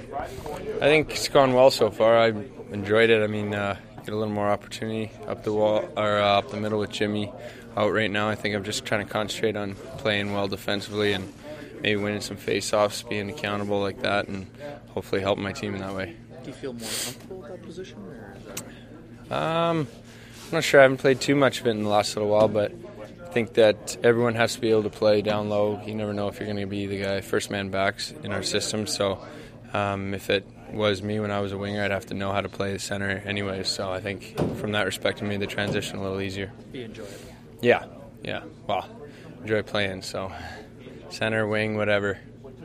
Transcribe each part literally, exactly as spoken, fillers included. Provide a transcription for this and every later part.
I think it's gone well so far. I enjoyed it. I mean, uh, get a little more opportunity up the wall or uh, up the middle with Jimmy out right now. I think I'm just trying to concentrate on playing well defensively and maybe winning some face-offs, being accountable like that, and hopefully helping my team in that way. Do you feel more comfortable with that position? Or is that... Um, I'm not sure. I haven't played too much of it in the last little while, but I think that everyone has to be able to play down low. You never know if you're going to be the guy first man backs in our system. So um, if it was me when I was a winger, I'd have to know how to play the center anyway. So I think from that respect, it made the transition a little easier. You enjoy it? Yeah, yeah. Well, enjoy playing. So center, wing, whatever.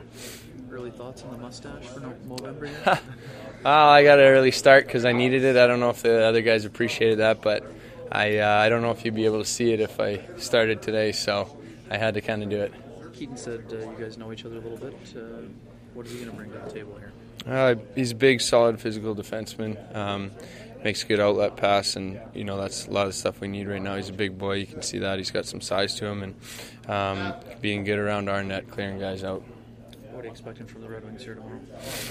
Early thoughts on the mustache for November yet? Well, I got an early start because I needed it. I don't know if the other guys appreciated that, but I uh, I don't know if you'd be able to see it if I started today, so I had to kind of do it. Keaton said uh, you guys know each other a little bit. Uh, what is he going to bring to the table here? Uh, he's a big, solid, physical defenseman. Um, makes a good outlet pass, and you know that's a lot of the stuff we need right now. He's a big boy. You can see that. He's got some size to him, and um, being good around our net, clearing guys out. What are you expecting from the Red Wings here tomorrow?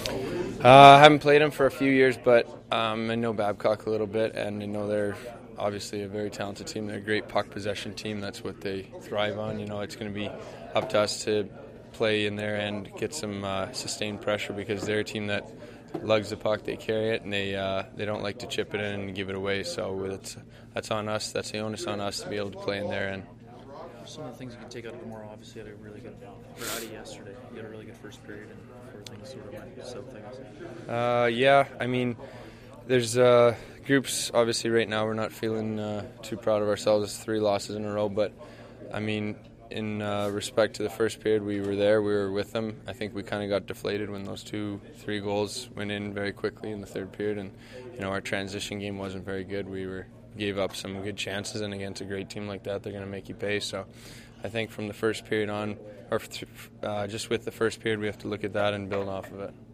Uh, I haven't played them for a few years, but um, I know Babcock a little bit, and I know they're obviously a very talented team. They're a great puck possession team. That's what they thrive on. You know, it's going to be up to us to play in there and get some uh, sustained pressure because they're a team that lugs the puck, they carry it, and they uh, they don't like to chip it in and give it away. So it's, that's on us. That's the onus on us to be able to play in there. And some of the things you can take out of tomorrow, obviously, you had a really good Friday yesterday. You had a really good first period, and before things sort of went south, I guess. Uh, yeah, I mean, there's uh, groups, obviously, right now we're not feeling uh, too proud of ourselves. It's three losses in a row, but, I mean, in uh, respect to the first period, we were there, we were with them. I think we kind of got deflated when those two, three goals went in very quickly in the third period, and, you know, our transition game wasn't very good. We were gave up some good chances, and against a great team like that, they're going to make you pay. So I think from the first period on, or uh, just with the first period, we have to look at that and build off of it.